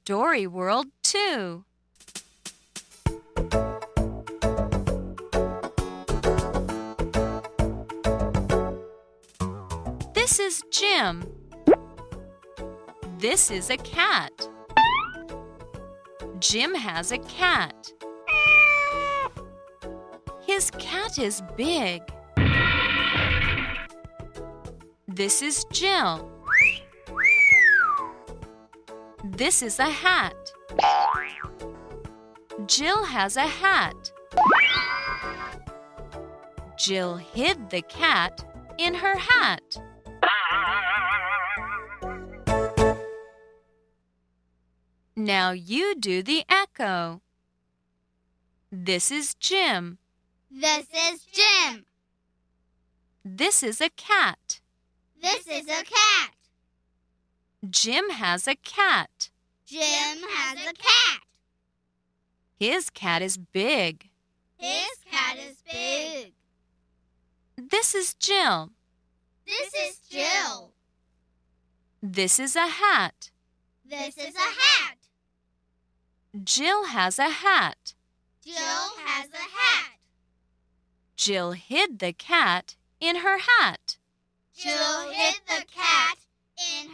Story World 2. This is Jim. This is a cat. Jim has a cat. His cat is big. This is Jill. This is a hat. Jill has a hat. Jill hid the cat in her hat. Now you do the echo. This is Jim. This is Jim. This is a cat. This is a cat. Jim has a cat. Jim has a cat. His cat is big. His cat is big. This is Jill. This is Jill. This is a hat. This is a hat. Jill has a hat. Jill has a hat. Jill hid the cat in her hat. Jill hid the cat in